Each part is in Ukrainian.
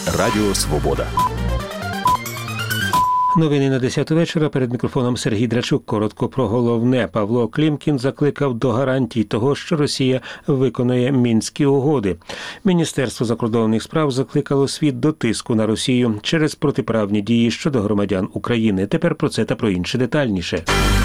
Радіо Свобода. Новини на 10 вечора. Перед мікрофоном Сергій Драчук. Коротко про головне. Павло Клімкін закликав до гарантій того, що Росія виконає Мінські угоди. Міністерство закордонних справ закликало світ до тиску на Росію через протиправні дії щодо громадян України. Тепер про це та про інше детальніше.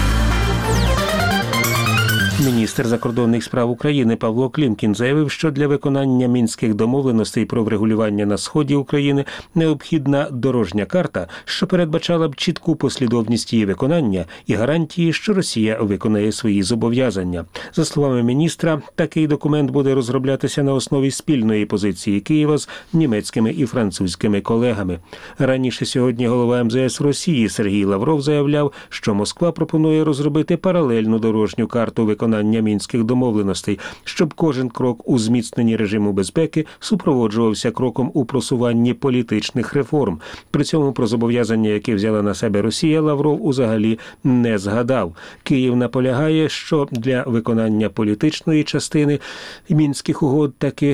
Міністр закордонних справ України Павло Клімкін заявив, що для виконання мінських домовленостей про врегулювання на сході України необхідна дорожня карта, що передбачала б чітку послідовність її виконання і гарантії, що Росія виконає свої зобов'язання. За словами міністра, такий документ буде розроблятися на основі спільної позиції Києва з німецькими і французькими колегами. Раніше сьогодні голова МЗС Росії Сергій Лавров заявляв, що Москва пропонує розробити паралельну дорожню карту виконання мінських домовленостей, щоб кожен крок у зміцненні режиму безпеки супроводжувався кроком у просуванні політичних реформ. При цьому про зобов'язання, які взяла на себе Росія, Лавров узагалі не згадав. Київ наполягає, що для виконання політичної частини мінських угод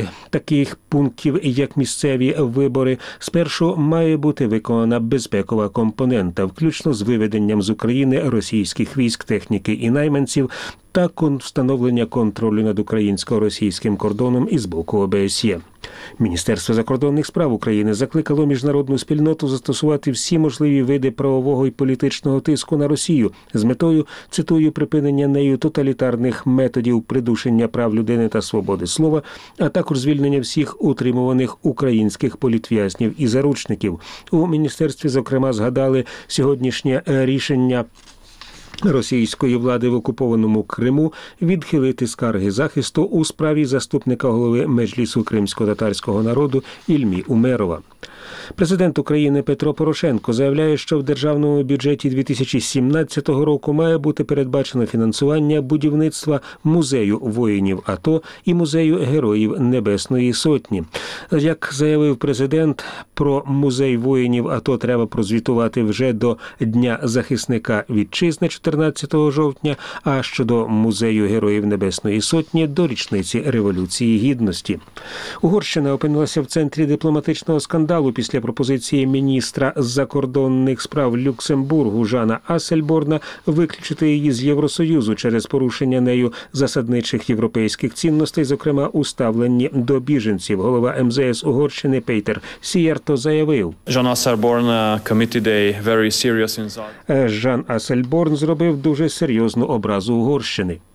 таких пунктів, як місцеві вибори, спершу має бути виконана безпекова компонента, включно з виведенням з України російських військ, техніки і найманців, та встановлення контролю над українсько-російським кордоном із боку ОБСЄ. Міністерство закордонних справ України закликало міжнародну спільноту застосувати всі можливі види правового і політичного тиску на Росію з метою, цитую, припинення нею тоталітарних методів придушення прав людини та свободи слова, а також звільнення всіх утримуваних українських політв'язнів і заручників. У міністерстві, зокрема, згадали сьогоднішнє рішення російської влади в окупованому Криму відхилити скарги захисту у справі заступника голови Меджлісу кримсько-татарського народу Ільмі Умерова. Президент України Петро Порошенко заявляє, що в державному бюджеті 2017 року має бути передбачено фінансування будівництва музею воїнів АТО і музею Героїв Небесної Сотні. Як заявив президент, про музей воїнів АТО треба прозвітувати вже до Дня захисника вітчизни 14 жовтня, а щодо музею Героїв Небесної Сотні – до річниці Революції Гідності. Угорщина опинилася в центрі дипломатичного скандалу після пропозиції міністра закордонних справ Люксембургу Жана Ассельборна виключити її з Євросоюзу через порушення нею засадничих європейських цінностей, зокрема у ставленні до біженців. Голова МЗС Угорщини Пейтер Сієрто заявив: Жан Ассельборн зробив дуже серйозну образу Угорщини.